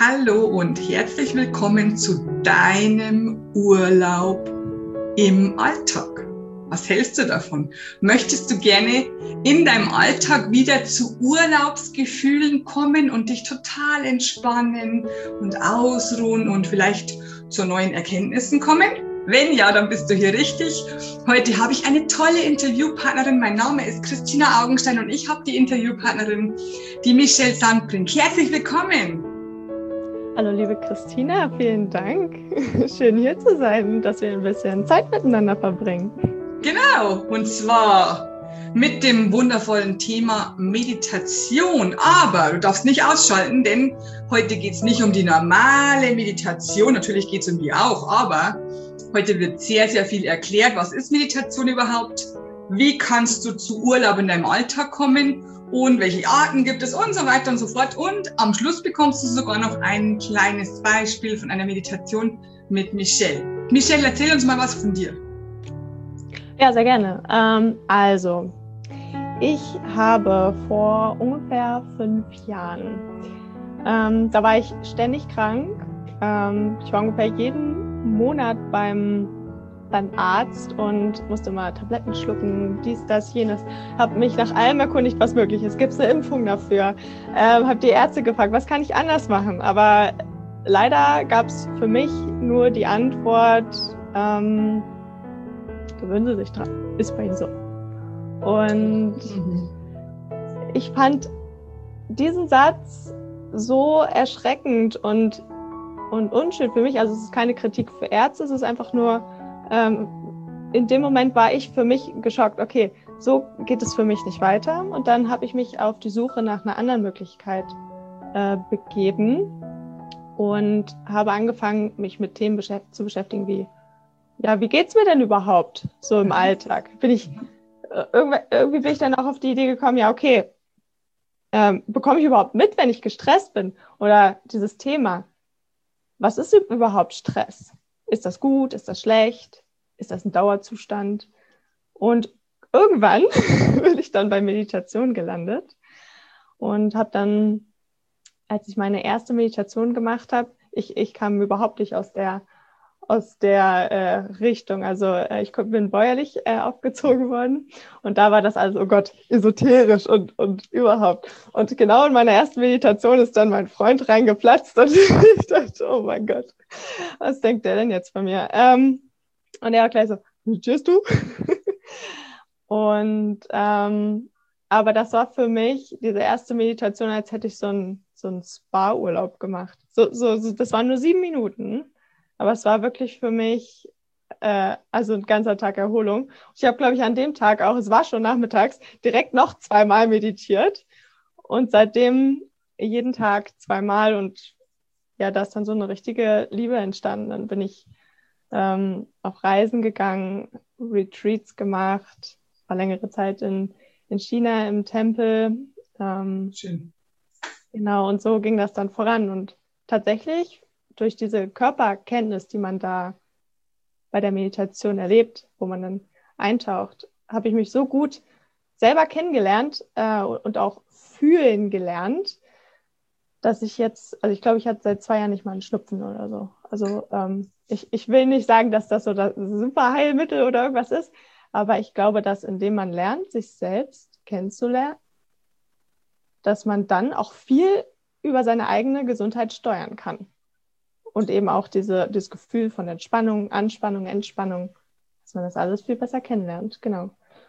Hallo und herzlich willkommen zu deinem Urlaub im Alltag. Was hältst du davon? Möchtest du gerne in deinem Alltag wieder zu Urlaubsgefühlen kommen und dich total entspannen und ausruhen und vielleicht zu neuen Erkenntnissen kommen? Wenn ja, dann bist du hier richtig. Heute habe ich eine tolle Interviewpartnerin. Mein Name ist Christina Augenstein und ich habe die Interviewpartnerin, die Michelle Sandbrink. Herzlich willkommen. Hallo liebe Christina, vielen Dank. Schön hier zu sein, dass wir ein bisschen Zeit miteinander verbringen. Genau, und zwar mit dem wundervollen Thema Meditation. Aber du darfst nicht ausschalten, denn heute geht es nicht um die normale Meditation. Natürlich geht es um die auch, aber heute wird sehr, sehr viel erklärt. Was ist Meditation überhaupt? Wie kannst du zu Urlaub in deinem Alltag kommen? Und welche Arten gibt es und so weiter und so fort. Und am Schluss bekommst du sogar noch ein kleines Beispiel von einer Meditation mit Michelle. Michelle, erzähl uns mal was von dir. Ja, sehr gerne. Also, ich habe vor ungefähr 5 Jahren, da war ich ständig krank. Ich war ungefähr jeden Monat beim Arzt und musste mal Tabletten schlucken, dies, das, jenes. Habe mich nach allem erkundigt, was möglich ist. Gibt es eine Impfung dafür? Habe die Ärzte gefragt, was kann ich anders machen? Aber leider gab es für mich nur die Antwort, gewöhnen Sie sich dran, ist bei Ihnen so. Und ich fand diesen Satz so erschreckend und unschön für mich. Also es ist keine Kritik für Ärzte, es ist einfach nur, in dem Moment war ich für mich geschockt, okay, so geht es für mich nicht weiter. Und dann habe ich mich auf die Suche nach einer anderen Möglichkeit begeben und habe angefangen, mich mit Themen zu beschäftigen wie, ja, wie geht's mir denn überhaupt so im Alltag? Irgendwie bin ich dann auch auf die Idee gekommen, ja, okay, bekomme ich überhaupt mit, wenn ich gestresst bin? Oder dieses Thema, was ist überhaupt Stress? Ist das gut? Ist das schlecht? Ist das ein Dauerzustand? Und irgendwann bin ich dann bei Meditation gelandet und habe dann, als ich meine erste Meditation gemacht habe, ich kam überhaupt nicht aus der Richtung. Also ich bin bäuerlich aufgezogen worden und da war das also, oh Gott, esoterisch und überhaupt. Und genau in meiner ersten Meditation ist dann mein Freund reingeplatzt und ich dachte, oh mein Gott, was denkt der denn jetzt von mir? Und er war gleich so, meditierst du? Und aber das war für mich diese erste Meditation, als hätte ich so einen Spa-Urlaub gemacht. Das waren nur 7 Minuten. Aber es war wirklich für mich also ein ganzer Tag Erholung. Ich habe, glaube ich, an dem Tag auch, es war schon nachmittags, direkt noch 2-mal meditiert. Und seitdem jeden Tag 2-mal. Und ja, da ist dann so eine richtige Liebe entstanden. Dann bin ich auf Reisen gegangen, Retreats gemacht, war längere Zeit in China im Tempel. Schön. Genau, und so ging das dann voran. Und tatsächlich durch diese Körperkenntnis, die man da bei der Meditation erlebt, wo man dann eintaucht, habe ich mich so gut selber kennengelernt und auch fühlen gelernt, dass ich jetzt, also ich glaube, ich hatte seit 2 Jahren nicht mal einen Schnupfen oder so. Also ich will nicht sagen, dass das so das Superheilmittel oder irgendwas ist, aber ich glaube, dass indem man lernt, sich selbst kennenzulernen, dass man dann auch viel über seine eigene Gesundheit steuern kann. Und eben auch dieses Gefühl von Entspannung, Anspannung, Entspannung, dass man das alles viel besser kennenlernt. Genau.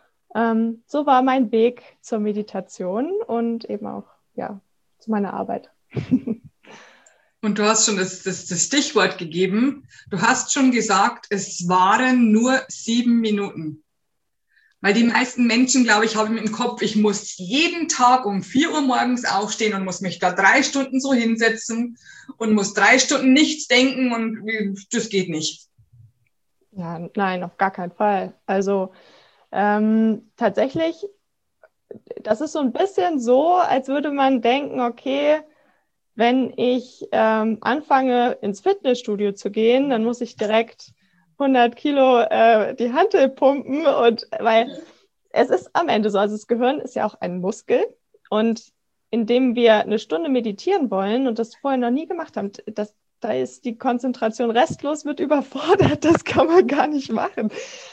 So war mein Weg zur Meditation und eben auch ja zu meiner Arbeit. Und du hast schon das Stichwort gegeben. Du hast schon gesagt, es waren nur 7 Minuten. Weil die meisten Menschen, glaube ich, haben im Kopf, ich muss jeden Tag um 4 Uhr morgens aufstehen und muss mich da 3 Stunden so hinsetzen und muss 3 Stunden nichts denken und das geht nicht. Ja, nein, auf gar keinen Fall. Also tatsächlich, das ist so ein bisschen so, als würde man denken, okay, wenn ich anfange, ins Fitnessstudio zu gehen, dann muss ich direkt 100 Kilo die Hantel pumpen und weil es ist am Ende so, also das Gehirn ist ja auch ein Muskel und indem wir eine Stunde meditieren wollen und das vorher noch nie gemacht haben, da ist die Konzentration restlos, wird überfordert, das kann man gar nicht machen.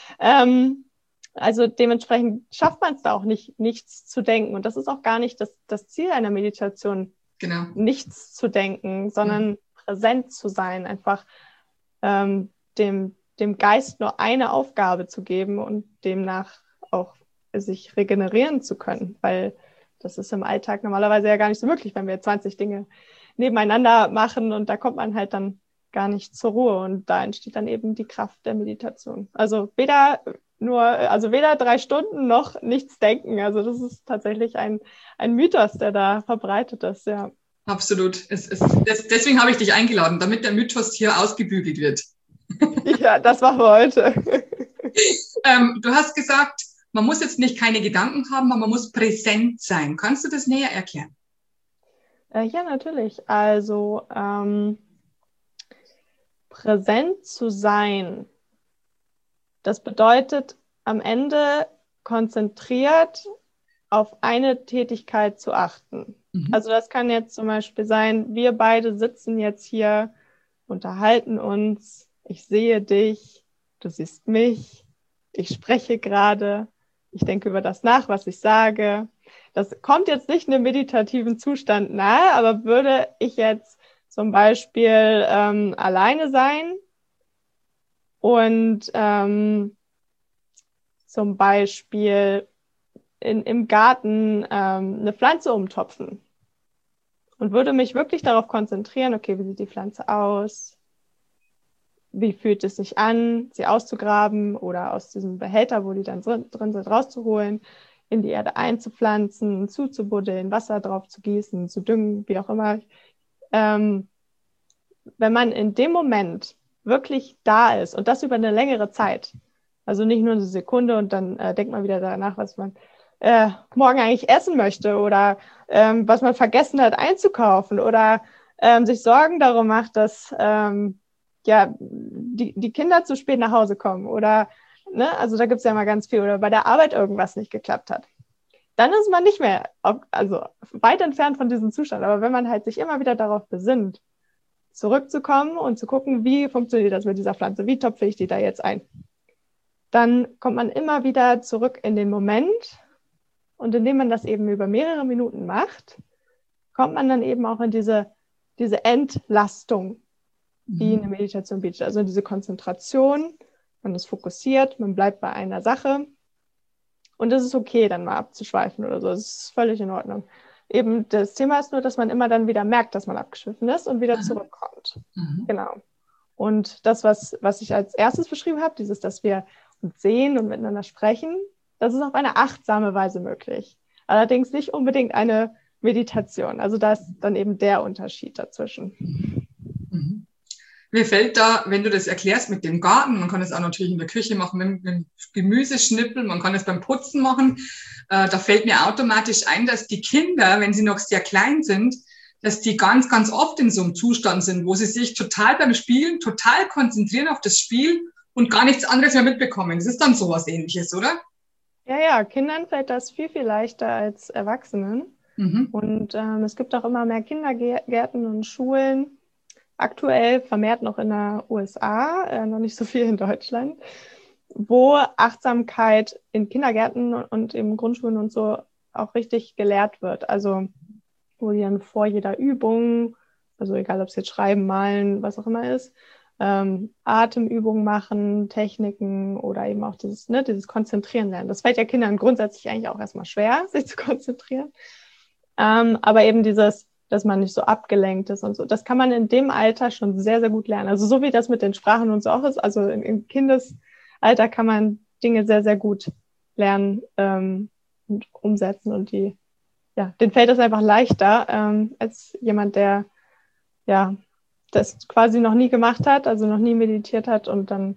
Also dementsprechend schafft man es da auch nicht, nichts zu denken. Und das ist auch gar nicht das Ziel einer Meditation, Genau. Nichts zu denken, sondern präsent zu sein, einfach dem Geist nur eine Aufgabe zu geben und demnach auch sich regenerieren zu können, weil das ist im Alltag normalerweise ja gar nicht so möglich, wenn wir 20 Dinge nebeneinander machen und da kommt man halt dann gar nicht zur Ruhe und da entsteht dann eben die Kraft der Meditation. Also weder 3 Stunden noch nichts denken. Also das ist tatsächlich ein Mythos, der da verbreitet ist, ja. Absolut. Deswegen habe ich dich eingeladen, damit der Mythos hier ausgebügelt wird. Ja, das machen wir heute. Du hast gesagt, man muss jetzt nicht keine Gedanken haben, aber man muss präsent sein. Kannst du das näher erklären? Ja, natürlich. Also präsent zu sein, das bedeutet am Ende konzentriert auf eine Tätigkeit zu achten. Also das kann jetzt zum Beispiel sein, wir beide sitzen jetzt hier, unterhalten uns, ich sehe dich, du siehst mich, ich spreche gerade, ich denke über das nach, was ich sage. Das kommt jetzt nicht einem meditativen Zustand nahe, aber würde ich jetzt zum Beispiel alleine sein und zum Beispiel im Garten eine Pflanze umtopfen und würde mich wirklich darauf konzentrieren, okay, wie sieht die Pflanze aus? Wie fühlt es sich an, sie auszugraben oder aus diesem Behälter, wo die dann drin sind, rauszuholen, in die Erde einzupflanzen, zuzubuddeln, Wasser drauf zu gießen, zu düngen, wie auch immer. Wenn man in dem Moment wirklich da ist und das über eine längere Zeit, also nicht nur eine Sekunde und dann denkt man wieder danach, was man morgen eigentlich essen möchte oder was man vergessen hat einzukaufen oder sich Sorgen darum macht, dass die Kinder zu spät nach Hause kommen oder, ne, also da gibt es ja mal ganz viel oder bei der Arbeit irgendwas nicht geklappt hat. Dann ist man nicht mehr, also weit entfernt von diesem Zustand. Aber wenn man halt sich immer wieder darauf besinnt, zurückzukommen und zu gucken, wie funktioniert das mit dieser Pflanze, wie topfe ich die da jetzt ein, dann kommt man immer wieder zurück in den Moment und indem man das eben über mehrere Minuten macht, kommt man dann eben auch in diese Entlastung, die eine Meditation bietet. Also diese Konzentration, man ist fokussiert, man bleibt bei einer Sache und es ist okay, dann mal abzuschweifen oder so. Das ist völlig in Ordnung. Eben das Thema ist nur, dass man immer dann wieder merkt, dass man abgeschwiffen ist und wieder zurückkommt. Genau. Und das, was ich als erstes beschrieben habe, dass wir uns sehen und miteinander sprechen, das ist auf eine achtsame Weise möglich. Allerdings nicht unbedingt eine Meditation. Also da ist dann eben der Unterschied dazwischen. Mir fällt da, wenn du das erklärst mit dem Garten, man kann es auch natürlich in der Küche machen, mit dem Gemüseschnippeln, man kann es beim Putzen machen, da fällt mir automatisch ein, dass die Kinder, wenn sie noch sehr klein sind, dass die ganz, ganz oft in so einem Zustand sind, wo sie sich total beim Spielen, total konzentrieren auf das Spiel und gar nichts anderes mehr mitbekommen. Das ist dann sowas Ähnliches, oder? Ja, Kindern fällt das viel, viel leichter als Erwachsenen. Und es gibt auch immer mehr Kindergärten und Schulen, aktuell vermehrt noch in den USA, noch nicht so viel in Deutschland, wo Achtsamkeit in Kindergärten und in Grundschulen und so auch richtig gelehrt wird. Also wo die dann vor jeder Übung, also egal ob es jetzt Schreiben, Malen, was auch immer ist, Atemübungen machen, Techniken oder eben auch dieses Konzentrieren lernen. Das fällt ja Kindern grundsätzlich eigentlich auch erstmal schwer, sich zu konzentrieren. Aber eben dass man nicht so abgelenkt ist und so. Das kann man in dem Alter schon sehr, sehr gut lernen. Also so wie das mit den Sprachen und so auch ist, also im Kindesalter kann man Dinge sehr, sehr gut lernen und umsetzen und denen fällt das einfach leichter als jemand, der das quasi noch nie gemacht hat, also noch nie meditiert hat und dann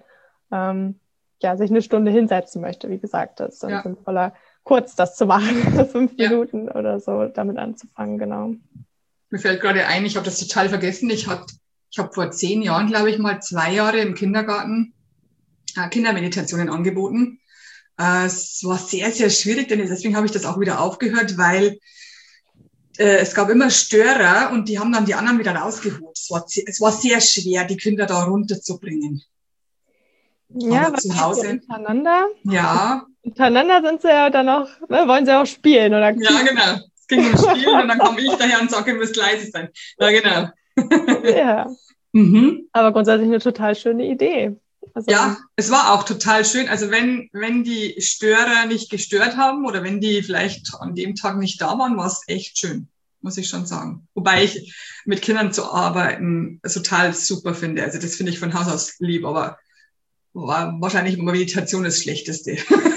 sich eine Stunde hinsetzen möchte. Wie gesagt, das ist dann sinnvoller, kurz das zu machen, 5 Minuten oder so, damit anzufangen, genau. Mir fällt gerade ein, ich habe das total vergessen. Ich habe vor 10 Jahren, glaube ich, mal 2 Jahre im Kindergarten Kindermeditationen angeboten. Es war sehr, sehr schwierig, denn deswegen habe ich das auch wieder aufgehört, weil es gab immer Störer und die haben dann die anderen wieder rausgeholt. Es war sehr schwer, die Kinder da runterzubringen. Ja, aber zu Hause. Untereinander. Ja. Untereinander sind sie ja dann auch, ne, wollen sie auch spielen, oder? Ja, genau. Es ging um Spielen und dann komme ich daher und sage, ihr müsst leise sein. Ja, genau. Ja. Aber grundsätzlich eine total schöne Idee. Also, ja, es war auch total schön. Also wenn die Störer nicht gestört haben oder wenn die vielleicht an dem Tag nicht da waren, war es echt schön, muss ich schon sagen. Wobei ich mit Kindern zu arbeiten total super finde. Also das finde ich von Haus aus lieb, aber war wahrscheinlich Meditation das Schlechteste.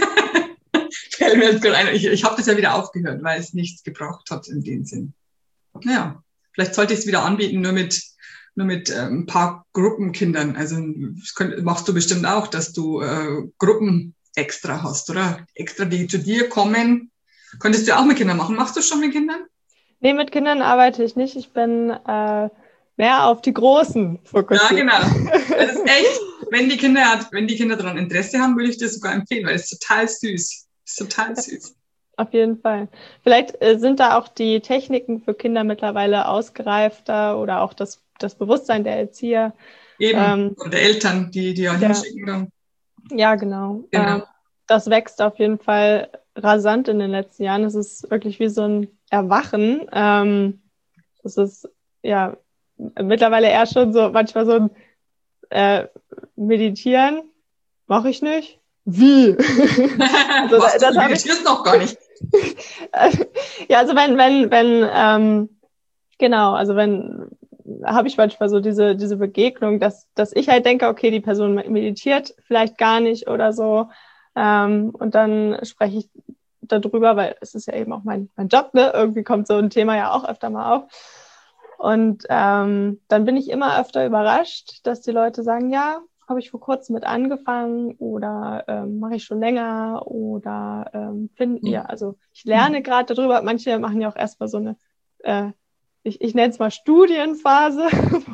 Ich habe das ja wieder aufgehört, weil es nichts gebracht hat in dem Sinn. Ja, vielleicht sollte ich es wieder anbieten, nur mit ein paar Gruppenkindern. Also machst du bestimmt auch, dass du Gruppen extra hast, oder? Extra, die zu dir kommen. Könntest du auch mit Kindern machen? Machst du schon mit Kindern? Nee, mit Kindern arbeite ich nicht. Ich bin mehr auf die Großen fokussiert. Ja, genau. Das ist echt, wenn die Kinder daran Interesse haben, würde ich dir sogar empfehlen, weil es ist total süß. Es ist total süß. Auf jeden Fall. Vielleicht sind da auch die Techniken für Kinder mittlerweile ausgereifter oder auch das Bewusstsein der Erzieher. Eben, und der Eltern, die ja hinschicken dann. Ja, genau. Das wächst auf jeden Fall rasant in den letzten Jahren. Es ist wirklich wie so ein Erwachen. Das ist ja mittlerweile eher schon so, manchmal so ein Meditieren. Mache ich nicht. Wie? Also, du meditierst noch gar nicht. Ja, also wenn habe ich manchmal so diese Begegnung, dass ich halt denke, okay, die Person meditiert vielleicht gar nicht oder so. Und dann spreche ich darüber, weil es ist ja eben auch mein Job, ne? Irgendwie kommt so ein Thema ja auch öfter mal auf. Und dann bin ich immer öfter überrascht, dass die Leute sagen, ja, habe ich vor kurzem mit angefangen oder mache ich schon länger oder also ich lerne gerade darüber. Manche machen ja auch erstmal so eine, ich nenne es mal Studienphase,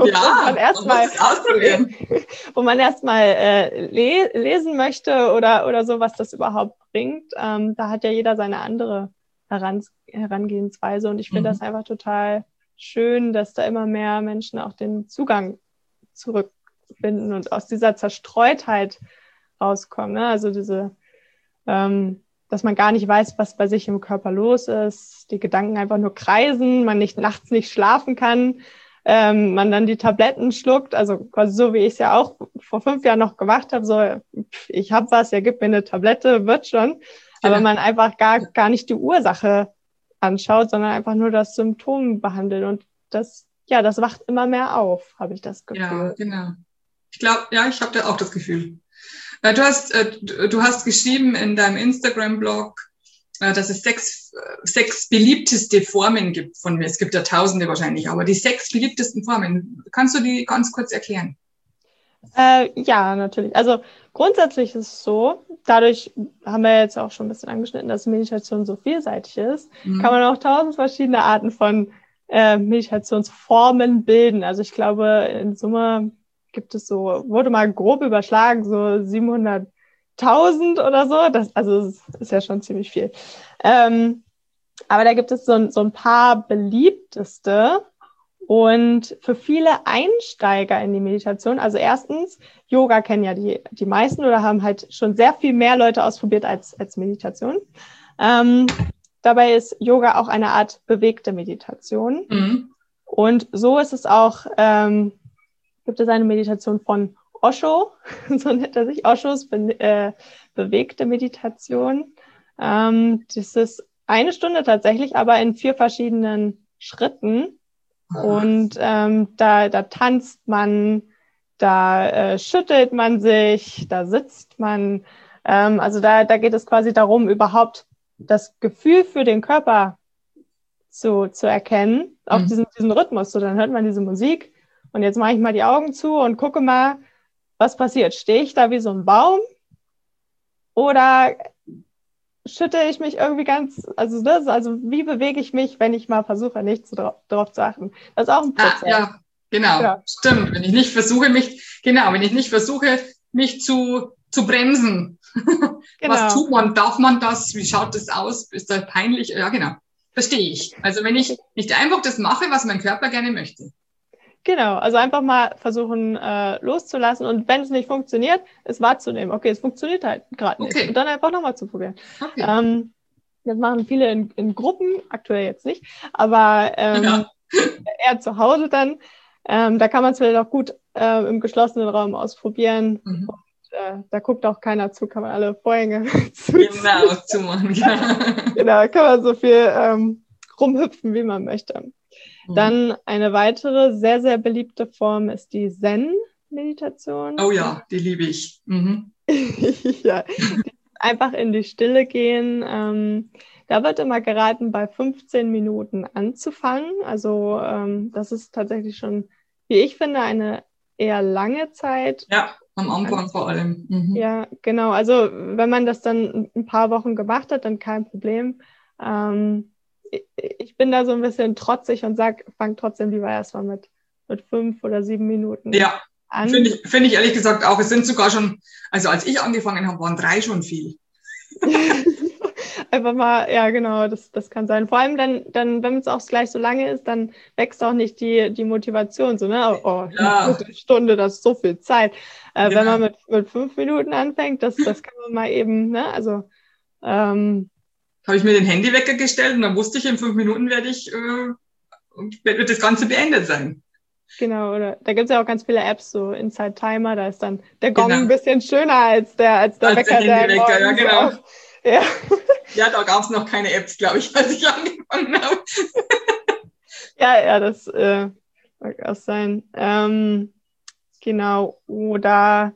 wo man erstmal lesen möchte oder so, was das überhaupt bringt. Da hat ja jeder seine andere Herangehensweise und ich finde das einfach total schön, dass da immer mehr Menschen auch den Zugang zurückfinden und aus dieser Zerstreutheit rauskommen. Ne? Also dass man gar nicht weiß, was bei sich im Körper los ist, die Gedanken einfach nur kreisen, man nachts nicht schlafen kann, man dann die Tabletten schluckt, also quasi so, wie ich es ja auch vor 5 Jahren noch gemacht habe, so, ich habe was, ja, gib mir eine Tablette, wird schon, aber man einfach gar nicht die Ursache anschaut, sondern einfach nur das Symptom behandelt und das wacht immer mehr auf, habe ich das Gefühl. Ja, genau. Ich glaube, ich habe da auch das Gefühl. Du hast geschrieben in deinem Instagram-Blog, dass es 6 beliebteste Formen gibt von mir. Es gibt ja Tausende wahrscheinlich, aber die 6 beliebtesten Formen. Kannst du die ganz kurz erklären? Ja, natürlich. Also grundsätzlich ist es so, dadurch haben wir jetzt auch schon ein bisschen angeschnitten, dass Meditation so vielseitig ist, kann man auch 1000 verschiedene Arten von Meditationsformen bilden. Also ich glaube, in Summe gibt es wurde mal grob überschlagen, so 700.000 oder so. Das ist ja schon ziemlich viel. Aber da gibt es so ein paar beliebteste und für viele Einsteiger in die Meditation, also erstens, Yoga kennen ja die meisten oder haben halt schon sehr viel mehr Leute ausprobiert als Meditation. Dabei ist Yoga auch eine Art bewegte Meditation. Und so ist es auch, gibt es eine Meditation von Osho, so nennt er sich, Oshos bewegte Meditation. Das ist 1 Stunde tatsächlich, aber in 4 verschiedenen Schritten. Und da tanzt man, da schüttelt man sich, da sitzt man. Also da geht es quasi darum, überhaupt das Gefühl für den Körper zu erkennen, auch diesen Rhythmus. So, dann hört man diese Musik und jetzt mache ich mal die Augen zu und gucke mal, was passiert. Stehe ich da wie so ein Baum oder schüttel ich mich irgendwie also wie bewege ich mich, wenn ich mal versuche, nicht darauf zu achten. Das ist auch ein Prozess. Ja, genau, ja. Stimmt. Wenn ich nicht versuche, mich zu bremsen. Genau. Was tut man? Darf man das? Wie schaut das aus? Ist das peinlich? Ja, genau. verstehe ich. Also wenn ich nicht einfach das mache, was mein Körper gerne möchte. Genau, also einfach mal versuchen loszulassen und wenn es nicht funktioniert, es wahrzunehmen. Okay, es funktioniert halt gerade nicht. Und dann einfach nochmal zu probieren. Okay. Das machen viele in Gruppen, aktuell jetzt nicht, aber eher zu Hause dann. Da kann man es vielleicht auch gut im geschlossenen Raum ausprobieren. Und, da guckt auch keiner zu, kann man alle Vorhänge zumachen. Genau, kann man so viel rumhüpfen, wie man möchte. Dann eine weitere sehr, sehr beliebte Form ist die Zen-Meditation. Oh ja, die liebe ich. Ja, einfach in die Stille gehen. Da wird immer geraten, bei 15 Minuten anzufangen. Also das ist tatsächlich schon, wie ich finde, eine eher lange Zeit. Ja, am Anfang vor allem. Ja, genau. Also wenn man das dann ein paar Wochen gemacht hat, dann kein Problem. Ich bin da so ein bisschen trotzig und fang trotzdem lieber erstmal mit 5 oder 7 Minuten an. Finde ich ehrlich gesagt auch. Es sind sogar schon, also als ich angefangen habe, waren 3 schon viel. Einfach mal, ja genau, das kann sein. Vor allem dann wenn es auch gleich so lange ist, dann wächst auch nicht die Motivation. So, ne? Oh, eine Stunde, das ist so viel Zeit. Wenn man mit 5 Minuten anfängt, das kann man mal eben, ne? Also habe ich mir den Handywecker gestellt und dann wusste ich, in 5 Minuten wird das Ganze beendet sein. Genau, oder da gibt es ja auch ganz viele Apps, so Inside Timer, da ist dann der Gong ein bisschen schöner als der Wecker, der ja, genau. Ja, da gab es noch keine Apps, glaube ich, als ich angefangen habe. Ja, das mag auch sein. Genau, oder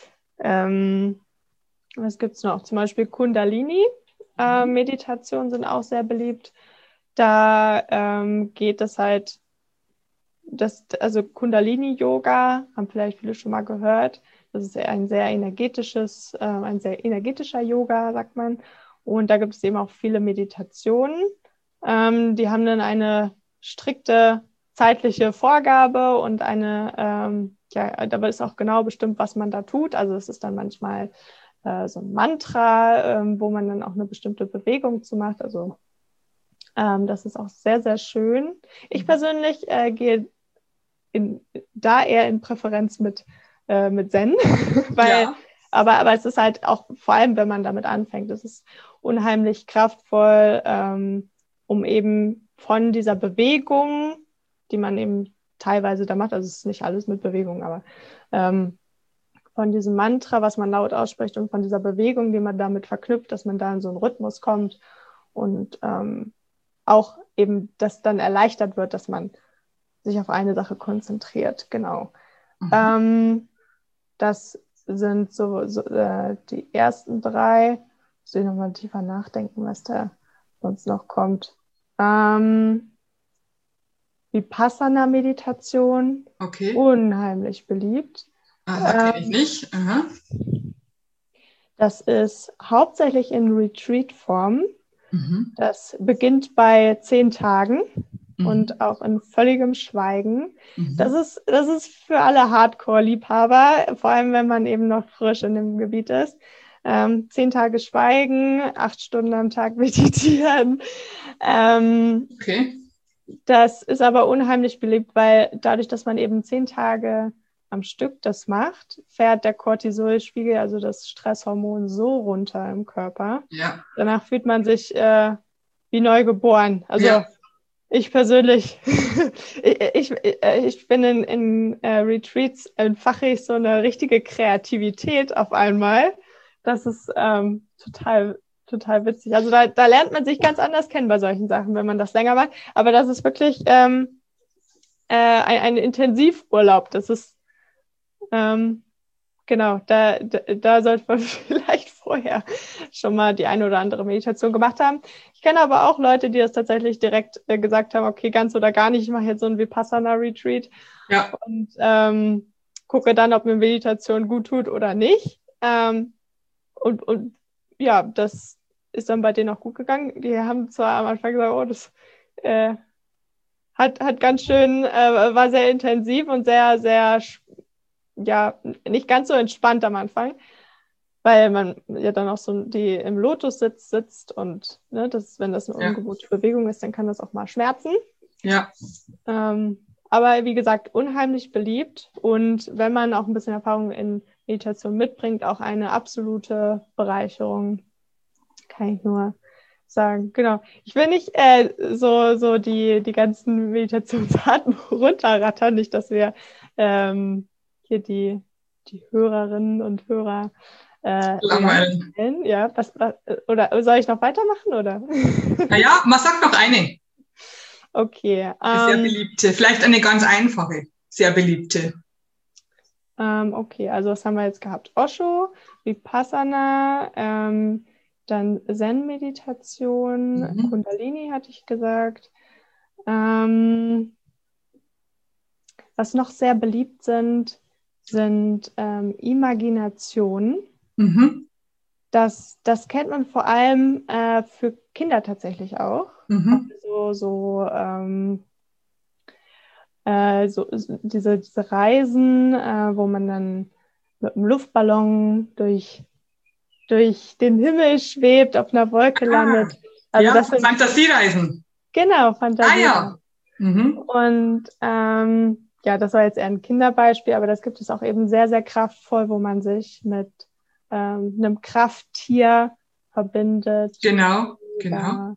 was gibt es noch? Zum Beispiel Kundalini-Meditationen sind auch sehr beliebt. Da geht es halt, also Kundalini-Yoga, haben vielleicht viele schon mal gehört. Das ist ein sehr energetischer Yoga, sagt man. Und da gibt es eben auch viele Meditationen. Die haben dann eine strikte zeitliche Vorgabe und dabei ist auch genau bestimmt, was man da tut. Also es ist dann manchmal so ein Mantra, wo man dann auch eine bestimmte Bewegung zu macht. Also das ist auch sehr, sehr schön. Ich persönlich gehe da eher in Präferenz mit Zen, weil, aber es ist halt auch, vor allem wenn man damit anfängt, es ist unheimlich kraftvoll, um eben von dieser Bewegung, die man eben teilweise da macht, also es ist nicht alles mit Bewegung, aber von diesem Mantra, was man laut ausspricht und von dieser Bewegung, die man damit verknüpft, dass man da in so einen Rhythmus kommt und auch eben, dass dann erleichtert wird, dass man sich auf eine Sache konzentriert, genau. Das sind so die ersten 3. Muss ich nochmal tiefer nachdenken, was da sonst noch kommt. Vipassana-Meditation, unheimlich beliebt. Kenne ich nicht. Aha. Das ist hauptsächlich in Retreat-Form. Das beginnt bei 10 Tagen. Und auch in völligem Schweigen. Das ist für alle Hardcore-Liebhaber, vor allem wenn man eben noch frisch in dem Gebiet ist. 10 Tage Schweigen, 8 Stunden am Tag meditieren. Das ist aber unheimlich beliebt, weil dadurch, dass man eben 10 Tage am Stück das macht, fährt der Cortisolspiegel, also das Stresshormon, so runter im Körper. Ja. Danach fühlt man sich wie neu geboren. Also ich persönlich, ich bin in Retreats, entfache ich so eine richtige Kreativität auf einmal. Das ist total witzig. Also da lernt man sich ganz anders kennen bei solchen Sachen, wenn man das länger macht. Aber das ist wirklich ein Intensivurlaub. Das ist, genau, da sollte man vielleicht vorher schon mal die eine oder andere Meditation gemacht haben. Ich kenne aber auch Leute, die das tatsächlich direkt gesagt haben, okay, ganz oder gar nicht, ich mache jetzt so ein Vipassana-Retreat und gucke dann, ob mir Meditation gut tut oder nicht. Und ja, das ist dann bei denen auch gut gegangen. Die haben zwar am Anfang gesagt, oh, das hat ganz schön, war sehr intensiv und sehr, sehr, ja, nicht ganz so entspannt am Anfang, weil man ja dann auch so die im Lotus sitzt und ne, wenn das eine ungewohnte Bewegung ist, dann kann das auch mal schmerzen. Ja. Aber wie gesagt, unheimlich beliebt und wenn man auch ein bisschen Erfahrung in Meditation mitbringt, auch eine absolute Bereicherung, kann ich nur sagen. Genau. Ich will nicht so die ganzen Meditationsarten runterrattern, nicht, dass wir hier die Hörerinnen und Hörer langweilen. Ja, oder soll ich noch weitermachen, oder? Naja, man sagt noch eine. Okay. Sehr beliebte, vielleicht eine ganz einfache, sehr beliebte. Okay, also was haben wir jetzt gehabt? Osho, Vipassana, dann Zen-Meditation, Kundalini hatte ich gesagt. Was noch sehr beliebt sind Imaginationen. Das kennt man vor allem für Kinder tatsächlich auch. Diese Reisen, wo man dann mit einem Luftballon durch den Himmel schwebt, auf einer Wolke landet. Also das sind Fantasiereisen. Genau, Fantasiereisen. Ja. Und das war jetzt eher ein Kinderbeispiel, aber das gibt es auch eben sehr, sehr kraftvoll, wo man sich mit einem Krafttier verbindet. Genau. Oder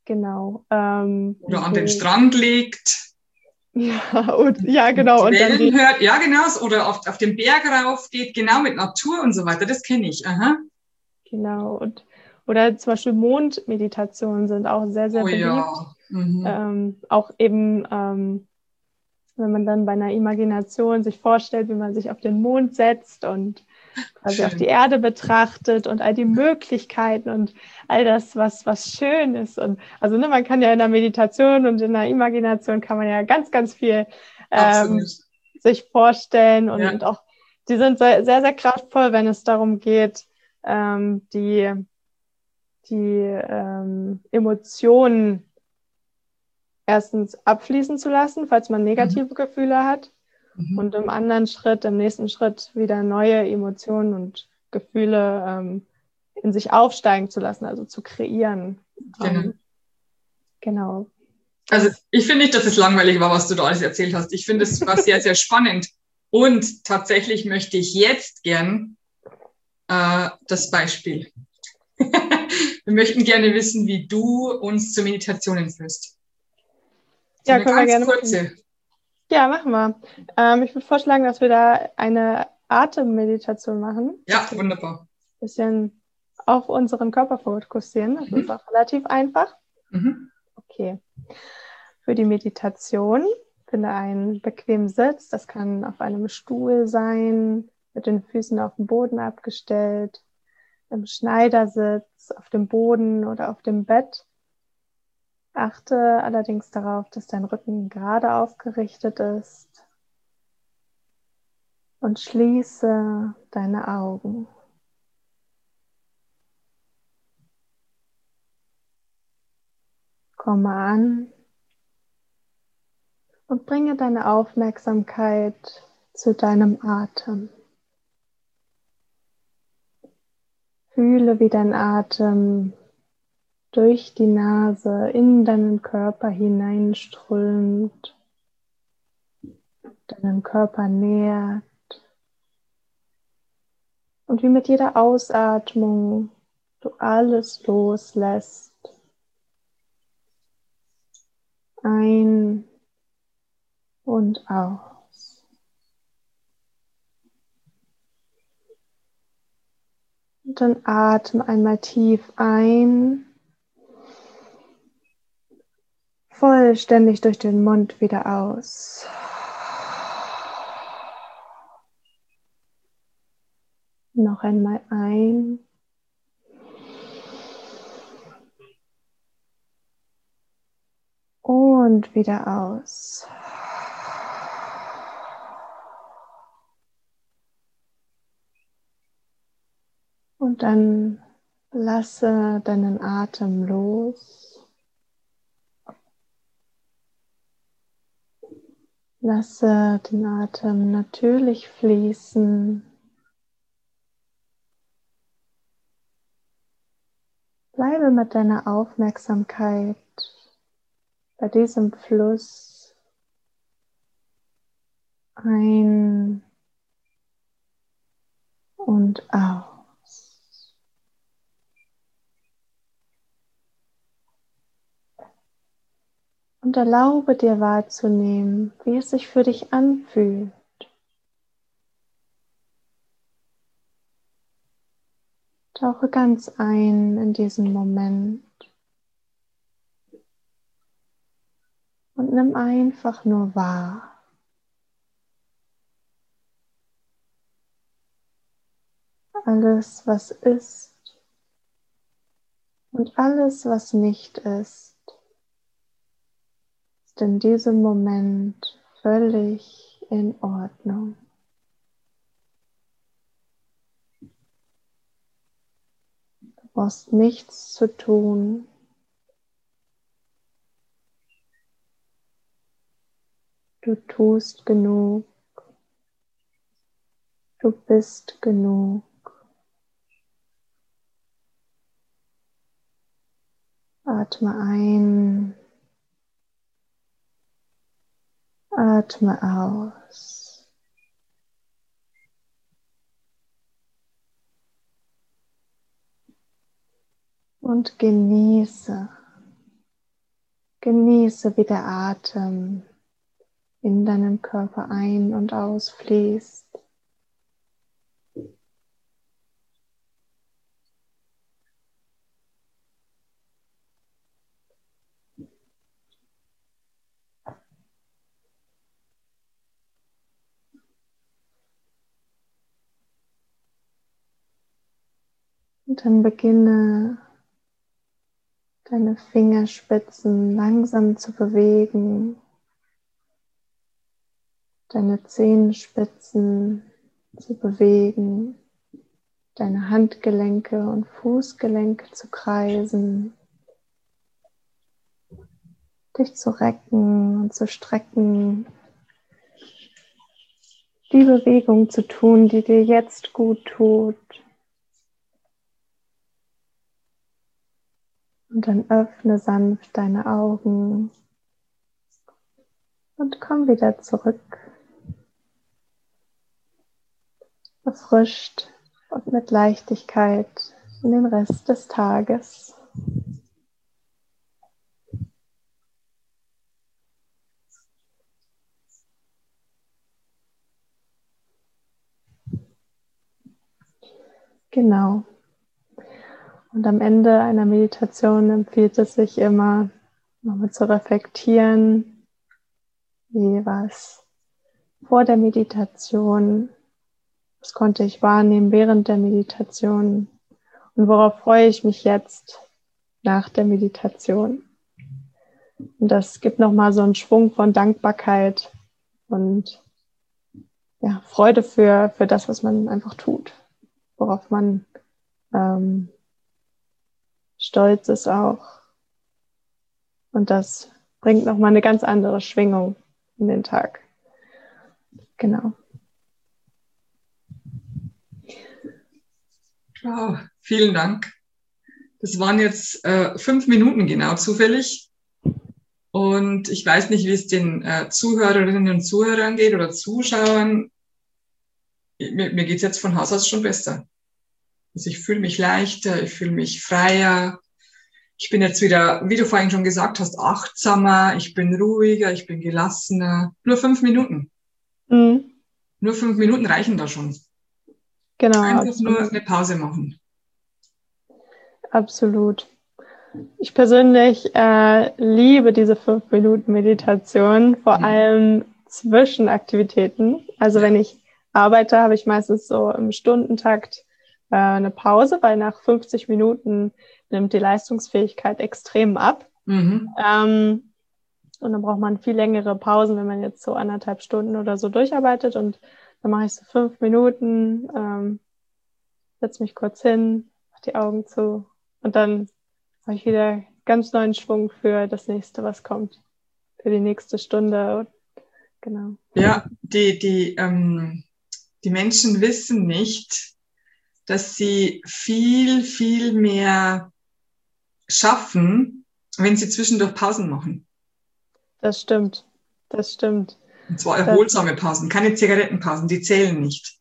an den Strand legt. Ja, genau. Und dann hört, ja, genau. Oder auf den Berg rauf geht, genau, mit Natur und so weiter. Das kenne ich. Aha. Genau. Oder zum Beispiel Mondmeditationen sind auch sehr, sehr beliebt. Ja. Auch eben, wenn man dann bei einer Imagination sich vorstellt, wie man sich auf den Mond setzt und quasi auf die Erde betrachtet und all die Möglichkeiten und all das, was schön ist. Und also man kann ja in der Meditation und in der Imagination kann man ja ganz, ganz viel sich vorstellen und auch die sind sehr, sehr, sehr kraftvoll, wenn es darum geht, die Emotionen erstens abfließen zu lassen, falls man negative Gefühle hat. Und im nächsten Schritt wieder neue Emotionen und Gefühle in sich aufsteigen zu lassen, also zu kreieren. Genau. Also ich finde nicht, dass es langweilig war, was du da alles erzählt hast. Ich finde, es war sehr, sehr spannend. Und tatsächlich möchte ich jetzt gern das Beispiel. Wir möchten gerne wissen, wie du uns zur Meditation führst. So ja, können wir gerne kurze. machen. Ja, machen wir. Ich würde vorschlagen, dass wir da eine Atemmeditation machen. Ja, wunderbar. Ein bisschen auf unseren Körper fokussieren. Das ist auch relativ einfach. Okay. Für die Meditation finde einen bequemen Sitz. Das kann auf einem Stuhl sein, mit den Füßen auf dem Boden abgestellt, im Schneidersitz, auf dem Boden oder auf dem Bett. Achte allerdings darauf, dass dein Rücken gerade aufgerichtet ist und schließe deine Augen. Komme an und bringe deine Aufmerksamkeit zu deinem Atem. Fühle, wie dein Atem durch die Nase in deinen Körper hineinströmt, deinen Körper nährt und wie mit jeder Ausatmung du alles loslässt. Ein und aus. Und dann atme einmal tief ein, vollständig durch den Mund wieder aus. Noch einmal ein. Und wieder aus. Und dann lasse deinen Atem los. Lasse den Atem natürlich fließen. bleibe mit deiner Aufmerksamkeit bei diesem Fluss ein und aus. Und erlaube dir wahrzunehmen, wie es sich für dich anfühlt. Tauche ganz ein in diesen Moment und nimm einfach nur wahr. Alles, was ist und alles, was nicht ist in diesem Moment völlig in Ordnung. Du brauchst nichts zu tun. Du tust genug. Du bist genug. Atme ein. Atme aus. Und genieße, wie der Atem in deinen Körper ein- und ausfließt. Und dann beginne deine Fingerspitzen langsam zu bewegen, deine Zehenspitzen zu bewegen, deine Handgelenke und Fußgelenke zu kreisen, dich zu recken und zu strecken, die Bewegung zu tun, die dir jetzt gut tut. Und dann öffne sanft deine Augen und komm wieder zurück, erfrischt und mit Leichtigkeit in den Rest des Tages. Genau. Und am Ende einer Meditation empfiehlt es sich immer, nochmal zu reflektieren, wie war es vor der Meditation, was konnte ich wahrnehmen während der Meditation und worauf freue ich mich jetzt nach der Meditation. Und das gibt nochmal so einen Schwung von Dankbarkeit und ja, Freude für das, was man einfach tut, worauf man stolz ist auch. Und das bringt nochmal eine ganz andere Schwingung in den Tag. Genau. Wow, vielen Dank. Das waren jetzt 5 Minuten genau zufällig. Und ich weiß nicht, wie es den Zuhörerinnen und Zuhörern geht oder Zuschauern. Mir geht es jetzt von Haus aus schon besser. Also ich fühle mich leichter, ich fühle mich freier. Ich bin jetzt wieder, wie du vorhin schon gesagt hast, achtsamer, ich bin ruhiger, ich bin gelassener. Nur 5 Minuten. Mhm. Nur 5 Minuten reichen da schon. Genau. Einfach Absolut. nur eine Pause machen. Absolut. Ich persönlich liebe diese 5 Minuten Meditation, vor allem zwischen Aktivitäten. Also wenn ich arbeite, habe ich meistens so im Stundentakt eine Pause, weil nach 50 Minuten nimmt die Leistungsfähigkeit extrem ab. Und dann braucht man viel längere Pausen, wenn man jetzt so 1,5 Stunden oder so durcharbeitet. Und dann mache ich so 5 Minuten, setze mich kurz hin, mache die Augen zu und dann habe ich wieder ganz neuen Schwung für das nächste, was kommt, für die nächste Stunde. Genau. Ja, die Menschen wissen nicht, dass sie viel, viel mehr schaffen, wenn sie zwischendurch Pausen machen. Das stimmt. Das stimmt. Und zwar erholsame Pausen, keine Zigarettenpausen, die zählen nicht.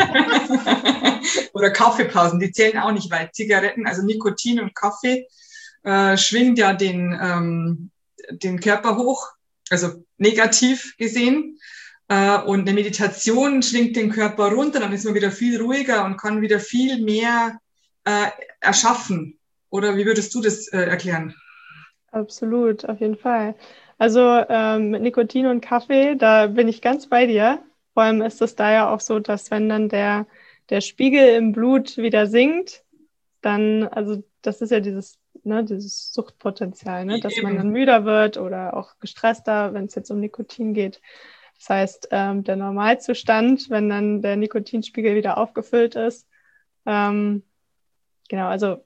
Oder Kaffeepausen, die zählen auch nicht, weil Zigaretten, also Nikotin und Kaffee, schwingt ja den Körper hoch, also negativ gesehen. Und eine Meditation schwingt den Körper runter, dann ist man wieder viel ruhiger und kann wieder viel mehr erschaffen. Oder wie würdest du das erklären? Absolut, auf jeden Fall. Also mit Nikotin und Kaffee, da bin ich ganz bei dir. Vor allem ist es da ja auch so, dass wenn dann der Spiegel im Blut wieder sinkt, dann, also das ist ja dieses Suchtpotenzial, ne, dass man dann müder wird oder auch gestresster, wenn es jetzt um Nikotin geht. Das heißt, der Normalzustand, wenn dann der Nikotinspiegel wieder aufgefüllt ist, genau, also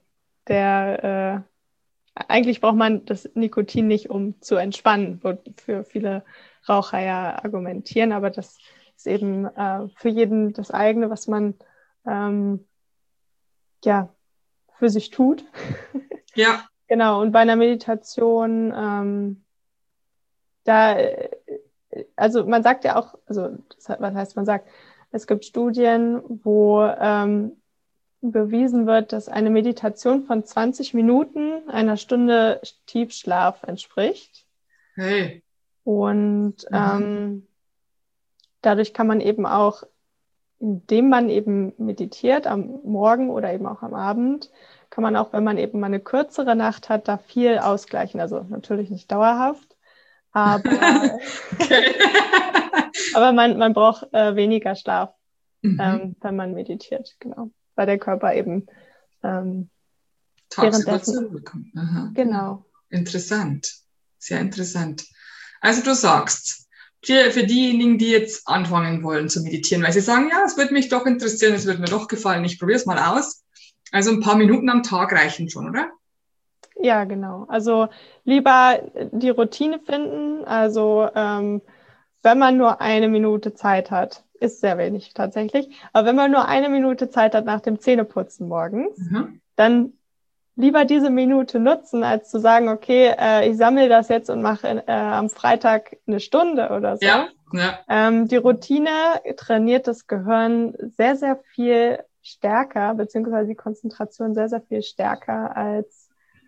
eigentlich braucht man das Nikotin nicht, um zu entspannen, wofür viele Raucher ja argumentieren, aber das ist eben für jeden das eigene, was man für sich tut. Ja. Genau, und bei einer Meditation, also man sagt ja auch, also was heißt man sagt, es gibt Studien, wo bewiesen wird, dass eine Meditation von 20 Minuten einer Stunde Tiefschlaf entspricht. Hey. Und dadurch kann man eben auch, indem man eben meditiert, am Morgen oder eben auch am Abend, kann man auch, wenn man eben mal eine kürzere Nacht hat, da viel ausgleichen. Also natürlich nicht dauerhaft, aber, aber man braucht weniger Schlaf, wenn man meditiert, genau. Weil der Körper eben währenddessen bekommt. Aha. Genau. Interessant. Sehr interessant. Also du sagst, für diejenigen, die jetzt anfangen wollen zu meditieren, weil sie sagen, ja, es würde mich doch interessieren, es würde mir doch gefallen, ich probiere es mal aus. Also ein paar Minuten am Tag reichen schon, oder? Ja, genau. Also lieber die Routine finden. Also wenn man nur 1 Minute Zeit hat, ist sehr wenig tatsächlich, aber wenn man nur 1 Minute Zeit hat nach dem Zähneputzen morgens, dann lieber diese Minute nutzen, als zu sagen, okay, ich sammle das jetzt und mache am Freitag 1 Stunde oder so. Ja. Die Routine trainiert das Gehirn sehr, sehr viel stärker, beziehungsweise die Konzentration sehr, sehr viel stärker als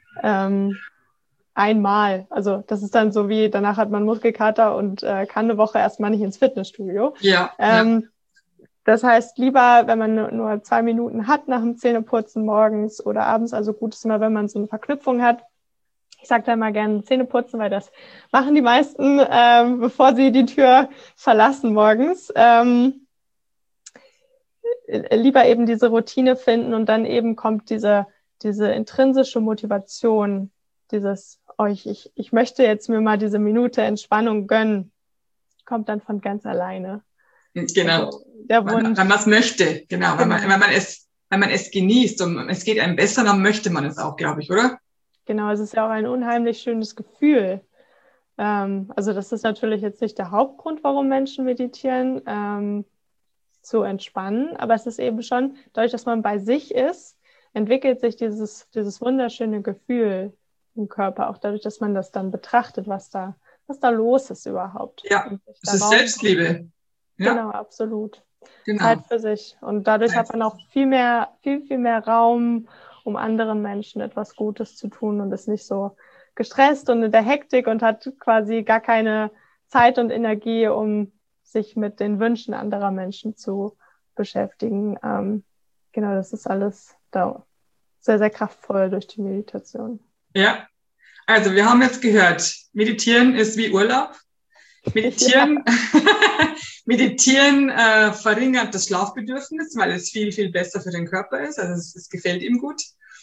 einmal. Also das ist dann so wie, danach hat man Muskelkater und kann eine Woche erstmal nicht ins Fitnessstudio. Ja. Das heißt, lieber, wenn man nur 2 Minuten hat nach dem Zähneputzen morgens oder abends, also gut ist immer, wenn man so eine Verknüpfung hat. Ich sage da immer gerne Zähneputzen, weil das machen die meisten, bevor sie die Tür verlassen morgens. Lieber eben diese Routine finden und dann eben kommt diese intrinsische Motivation, dieses, ich möchte jetzt mir mal diese Minute Entspannung gönnen, kommt dann von ganz alleine. Genau. Also, der Wunsch. Wenn man es möchte, genau. Wenn man es genießt und es geht einem besser, dann möchte man es auch, glaube ich, oder? Genau, es ist ja auch ein unheimlich schönes Gefühl. Also das ist natürlich jetzt nicht der Hauptgrund, warum Menschen meditieren, zu entspannen, aber es ist eben schon, dadurch, dass man bei sich ist, entwickelt sich dieses wunderschöne Gefühl im Körper, auch dadurch, dass man das dann betrachtet, was da los ist überhaupt. Ja, es ist Selbstliebe. Ja. Genau, absolut. Genau. Zeit für sich. Und dadurch hat man auch viel mehr Raum, um anderen Menschen etwas Gutes zu tun und ist nicht so gestresst und in der Hektik und hat quasi gar keine Zeit und Energie, um sich mit den Wünschen anderer Menschen zu beschäftigen. Genau, das ist alles da sehr, sehr kraftvoll durch die Meditation. Ja, also wir haben jetzt gehört, Meditieren ist wie Urlaub. Meditieren, Meditieren verringert das Schlafbedürfnis, weil es viel, viel besser für den Körper ist. Also es gefällt ihm gut.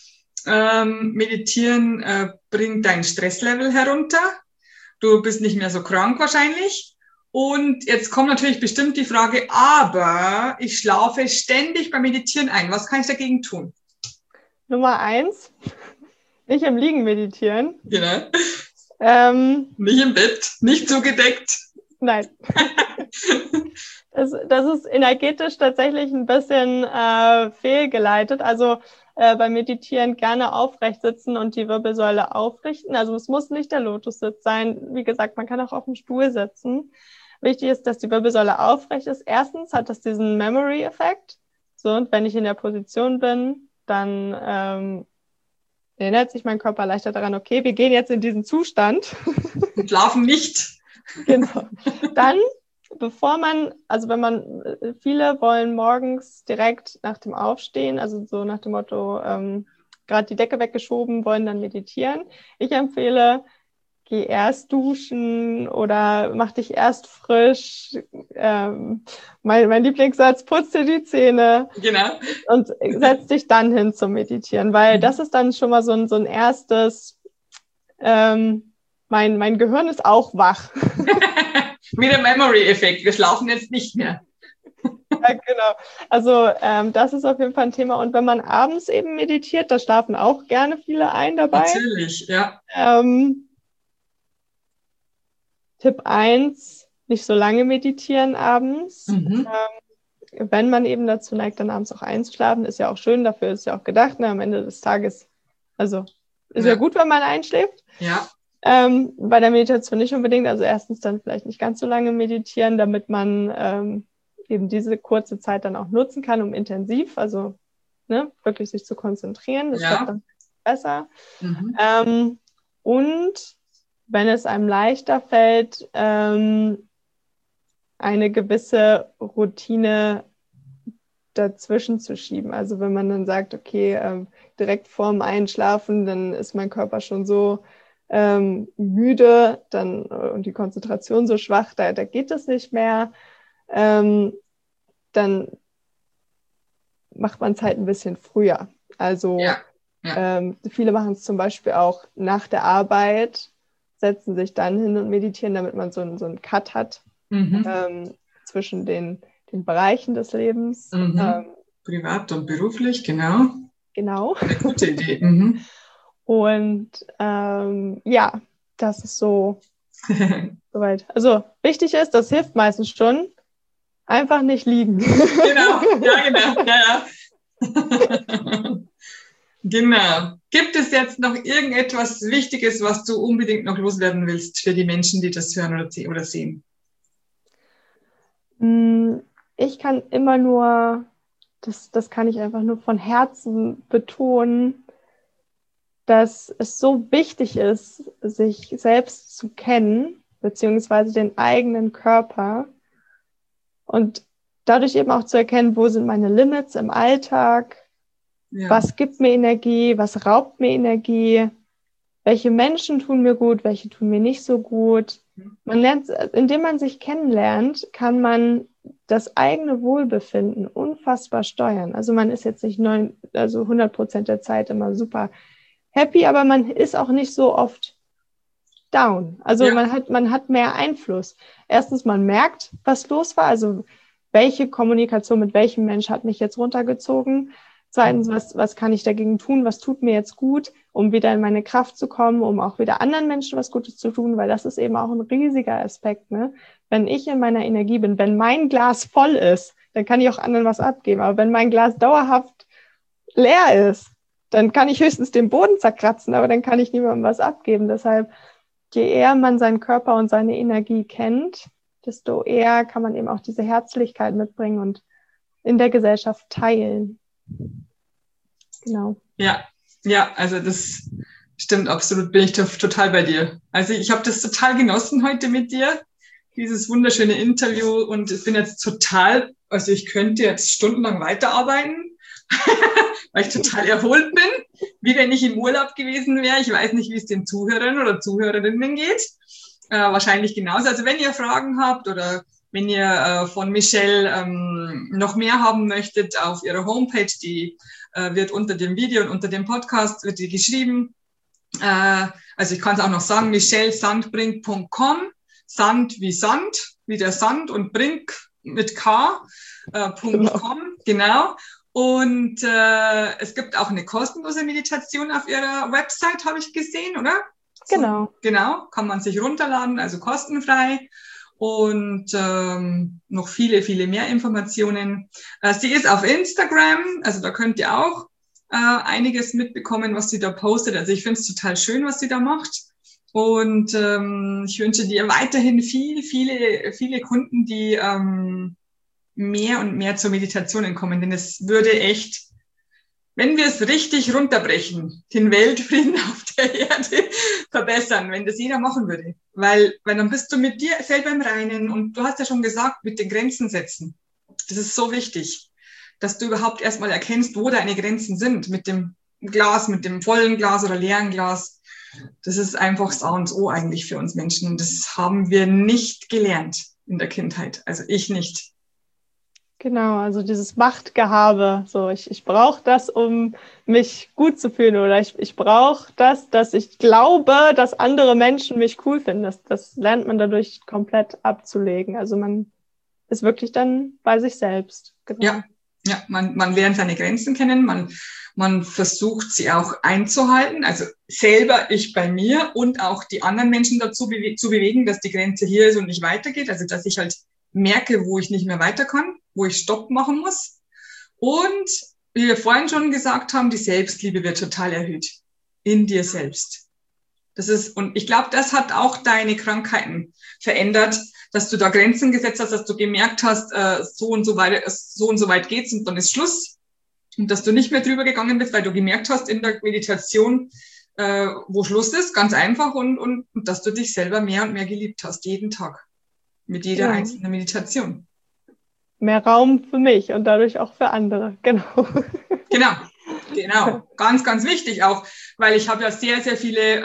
Meditieren bringt dein Stresslevel herunter. Du bist nicht mehr so krank wahrscheinlich. Und jetzt kommt natürlich bestimmt die Frage, aber ich schlafe ständig beim Meditieren ein. Was kann ich dagegen tun? Nummer 1, nicht im Liegen meditieren. Genau. Nicht im Bett, nicht zugedeckt. Nein. Das ist energetisch tatsächlich ein bisschen fehlgeleitet. Also beim Meditieren gerne aufrecht sitzen und die Wirbelsäule aufrichten. Also es muss nicht der Lotussitz sein. Wie gesagt, man kann auch auf dem Stuhl sitzen. Wichtig ist, dass die Wirbelsäule aufrecht ist. Erstens hat das diesen Memory-Effekt. So, und wenn ich in der Position bin, dann erinnert sich mein Körper leichter daran, okay, wir gehen jetzt in diesen Zustand. Und schlafen nicht. Genau. Dann, viele wollen morgens direkt nach dem Aufstehen, also so nach dem Motto, gerade die Decke weggeschoben, wollen dann meditieren. Ich empfehle, geh erst duschen oder mach dich erst frisch. Mein Lieblingssatz, putz dir die Zähne. Genau. Und setz dich dann hin zum Meditieren, weil das ist dann schon mal so ein erstes, mein Gehirn ist auch wach. Mit dem Memory-Effekt, wir schlafen jetzt nicht mehr. Ja, genau. Also das ist auf jeden Fall ein Thema. Und wenn man abends eben meditiert, da schlafen auch gerne viele ein dabei. Natürlich, ja. Tipp 1, nicht so lange meditieren abends. Wenn man eben dazu neigt, dann abends auch einzuschlafen, ist ja auch schön, dafür ist ja auch gedacht, ne, am Ende des Tages, also ist ja gut, wenn man einschläft. Ja. Bei der Meditation nicht unbedingt, also erstens dann vielleicht nicht ganz so lange meditieren, damit man eben diese kurze Zeit dann auch nutzen kann, um intensiv, also wirklich sich zu konzentrieren, das wird dann besser. Und wenn es einem leichter fällt, eine gewisse Routine dazwischen zu schieben. Also wenn man dann sagt, okay, direkt vorm Einschlafen, dann ist mein Körper schon so müde und die Konzentration so schwach, da geht es nicht mehr, dann macht man es halt ein bisschen früher. Also viele machen es zum Beispiel auch nach der Arbeit, setzen sich dann hin und meditieren, damit man so einen Cut hat zwischen den Bereichen des Lebens. Privat und beruflich, genau. Genau. Eine gute Idee. Und das ist so soweit. Also wichtig ist, das hilft meistens schon, einfach nicht liegen. Genau, ja. Genau. Gibt es jetzt noch irgendetwas Wichtiges, was du unbedingt noch loswerden willst für die Menschen, die das hören oder sehen? Ich kann immer nur, das kann ich einfach nur von Herzen betonen, dass es so wichtig ist, sich selbst zu kennen, beziehungsweise den eigenen Körper und dadurch eben auch zu erkennen, wo sind meine Limits im Alltag, was gibt mir Energie, was raubt mir Energie, welche Menschen tun mir gut, welche tun mir nicht so gut. Man lernt, indem man sich kennenlernt, kann man das eigene Wohlbefinden unfassbar steuern. Also man ist jetzt nicht 100% der Zeit immer super happy, aber man ist auch nicht so oft down. Also man hat mehr Einfluss. Erstens, man merkt, was los war, also welche Kommunikation mit welchem Mensch hat mich jetzt runtergezogen. Zweitens, was kann ich dagegen tun, was tut mir jetzt gut, um wieder in meine Kraft zu kommen, um auch wieder anderen Menschen was Gutes zu tun, weil das ist eben auch ein riesiger Aspekt, ne? Wenn ich in meiner Energie bin, wenn mein Glas voll ist, dann kann ich auch anderen was abgeben. Aber wenn mein Glas dauerhaft leer ist, dann kann ich höchstens den Boden zerkratzen, aber dann kann ich niemandem was abgeben. Deshalb, je eher man seinen Körper und seine Energie kennt, desto eher kann man eben auch diese Herzlichkeit mitbringen und in der Gesellschaft teilen. Genau. Ja, also das stimmt absolut, bin ich total bei dir. Also ich habe das total genossen heute mit dir, dieses wunderschöne Interview, und ich bin jetzt also ich könnte jetzt stundenlang weiterarbeiten, weil ich total erholt bin, wie wenn ich im Urlaub gewesen wäre. Ich weiß nicht, wie es den Zuhörern oder Zuhörerinnen geht. Wahrscheinlich genauso. Also wenn ihr Fragen habt oder wenn ihr von Michelle noch mehr haben möchtet auf ihrer Homepage, die wird unter dem Video und unter dem Podcast wird die geschrieben. Also ich kann es auch noch sagen, michellesandbrink.com, Sand wie Sand, wie der Sand, und Brink mit K.com, genau. Und es gibt auch eine kostenlose Meditation auf ihrer Website, habe ich gesehen, oder? Genau. Genau, kann man sich runterladen, also kostenfrei. und noch viele, viele mehr Informationen. Sie ist auf Instagram, also da könnt ihr auch einiges mitbekommen, was sie da postet. Also ich finde es total schön, was sie da macht. Und ich wünsche dir weiterhin viele Kunden, die mehr und mehr zur Meditation kommen. Denn es würde echt, wenn wir es richtig runterbrechen, den Weltfrieden auf der Erde verbessern, wenn das jeder machen würde. Weil dann bist du mit dir selber im Reinen. Und du hast ja schon gesagt, mit den Grenzen setzen. Das ist so wichtig, dass du überhaupt erstmal erkennst, wo deine Grenzen sind. Mit dem Glas, mit dem vollen Glas oder leeren Glas. Das ist einfach das A und O eigentlich für uns Menschen. Und das haben wir nicht gelernt in der Kindheit. Also ich nicht. Genau, also dieses Machtgehabe. So, ich brauche das, um mich gut zu fühlen. Oder ich brauche das, dass ich glaube, dass andere Menschen mich cool finden. Das lernt man dadurch komplett abzulegen. Also man ist wirklich dann bei sich selbst. Genau. Ja, man lernt seine Grenzen kennen, man versucht sie auch einzuhalten, also selber ich bei mir und auch die anderen Menschen dazu zu bewegen, dass die Grenze hier ist und nicht weitergeht, also dass ich halt merke, wo ich nicht mehr weiter kann, wo ich Stopp machen muss. Und wie wir vorhin schon gesagt haben, die Selbstliebe wird total erhöht in dir selbst. Und ich glaube, das hat auch deine Krankheiten verändert, dass du da Grenzen gesetzt hast, dass du gemerkt hast, so und so weit geht's und dann ist Schluss. Und dass du nicht mehr drüber gegangen bist, weil du gemerkt hast in der Meditation, wo Schluss ist, ganz einfach und dass du dich selber mehr und mehr geliebt hast, jeden Tag. Mit jeder einzelnen Meditation. Mehr Raum für mich und dadurch auch für andere, genau. Genau. Ganz, ganz wichtig auch, weil ich habe ja sehr, sehr viele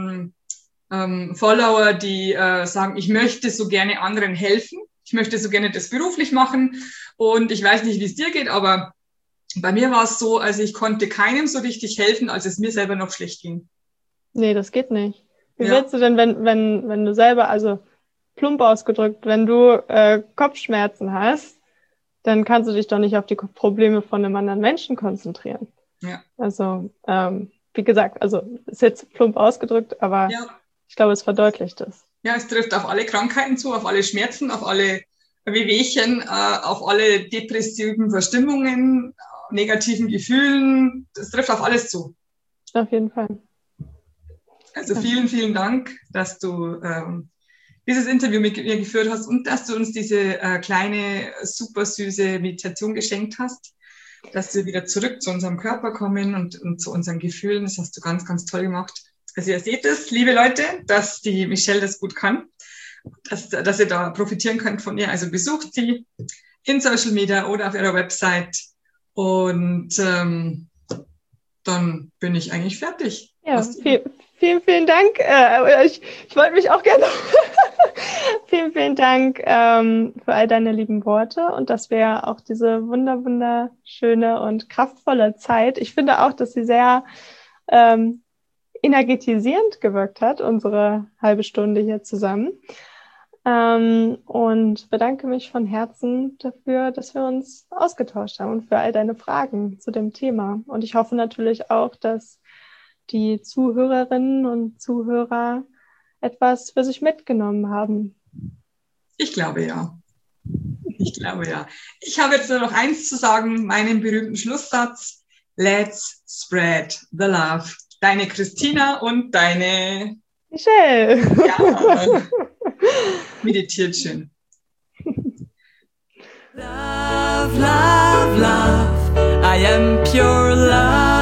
Follower, die sagen, ich möchte so gerne anderen helfen. Ich möchte so gerne das beruflich machen. Und ich weiß nicht, wie es dir geht, aber bei mir war es so, also ich konnte keinem so richtig helfen, als es mir selber noch schlecht ging. Nee, das geht nicht. Wie willst du denn, wenn du selber, also plump ausgedrückt, wenn du Kopfschmerzen hast, dann kannst du dich doch nicht auf die Probleme von einem anderen Menschen konzentrieren. Ja. Also, wie gesagt, also ist jetzt plump ausgedrückt, aber ich glaube, es verdeutlicht es. Ja, es trifft auf alle Krankheiten zu, auf alle Schmerzen, auf alle Wehwehchen, auf alle depressiven Verstimmungen, negativen Gefühlen. Das trifft auf alles zu. Auf jeden Fall. Also vielen, vielen Dank, dass du dieses Interview mit mir geführt hast und dass du uns diese kleine, super süße Meditation geschenkt hast, dass wir wieder zurück zu unserem Körper kommen und zu unseren Gefühlen. Das hast du ganz, ganz toll gemacht. Also ihr seht es, liebe Leute, dass die Michelle das gut kann, dass ihr da profitieren könnt von ihr. Also besucht sie in Social Media oder auf ihrer Website und dann bin ich eigentlich fertig. Ja, vielen, vielen Dank. Ich wollte mich auch gerne vielen, vielen Dank für all deine lieben Worte und dass wir auch diese wunderschöne und kraftvolle Zeit, ich finde auch, dass sie sehr energetisierend gewirkt hat, unsere halbe Stunde hier zusammen. Und bedanke mich von Herzen dafür, dass wir uns ausgetauscht haben und für all deine Fragen zu dem Thema. Und ich hoffe natürlich auch, dass die Zuhörerinnen und Zuhörer etwas für sich mitgenommen haben. Ich glaube ja. Ich habe jetzt nur noch eins zu sagen, meinen berühmten Schlusssatz. Let's spread the love. Deine Christina und deine Michelle. Ja. Meditiert schön. Love, love, love. I am pure love.